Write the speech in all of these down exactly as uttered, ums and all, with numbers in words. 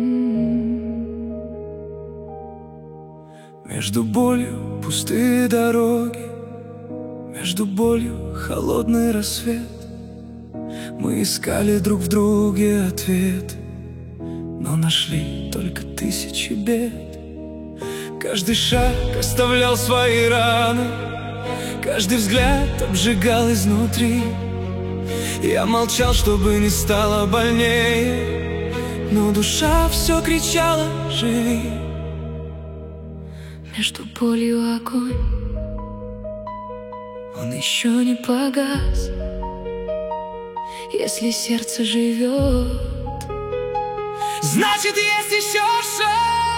Между болью пустые дороги, между болью холодный рассвет. Мы искали друг в друге ответ, но нашли только тысячи бед. Каждый шаг оставлял свои раны, каждый взгляд обжигал изнутри. Я молчал, чтобы не стало больнее, но душа все кричала: живи. Между болью огонь, он еще не погас. Если сердце живет, значит, есть еще шанс.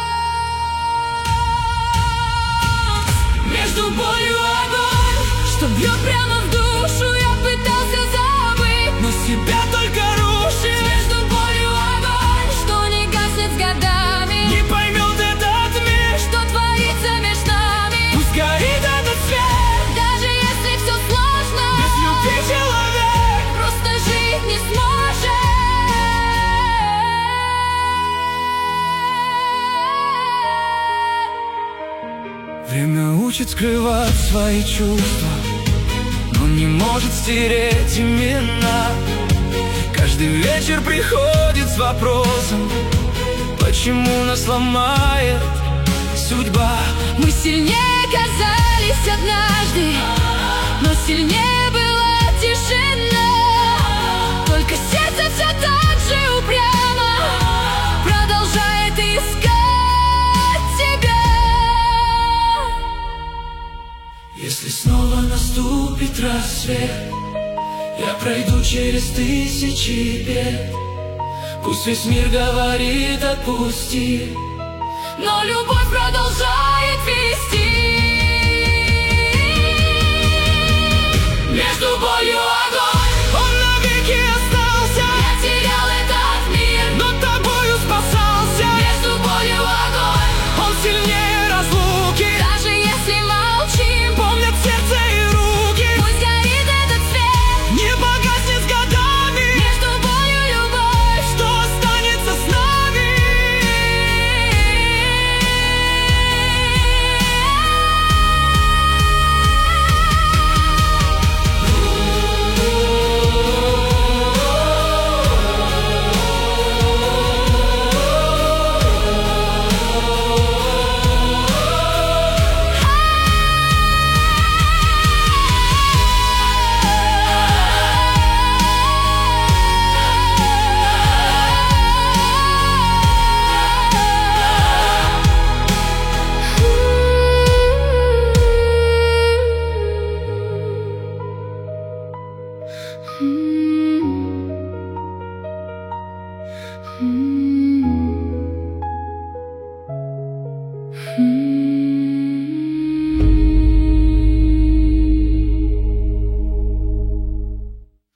Между болью огонь, что бьет прямо в душу. Я пытался забыть, но себя только рушит. Между болью огонь, что не гаснет с годами. Не поймет этот мир, что творится между нами. Пусть горит этот свет, даже если все сложно. без любви человек просто жить не сможет. Время учит скрывать свои чувства, но не может стереть имена. Каждый вечер приходит с вопросом: почему нас ломает судьба? Мы сильнее казались однажды, но сильнее была тишина. Только сердце все так же упрямо продолжает искать тебя. Если снова наступит рассвет, я пройду через тысячи бед. Пусть весь мир говорит: отпусти, но любовь продолжает вести. между болью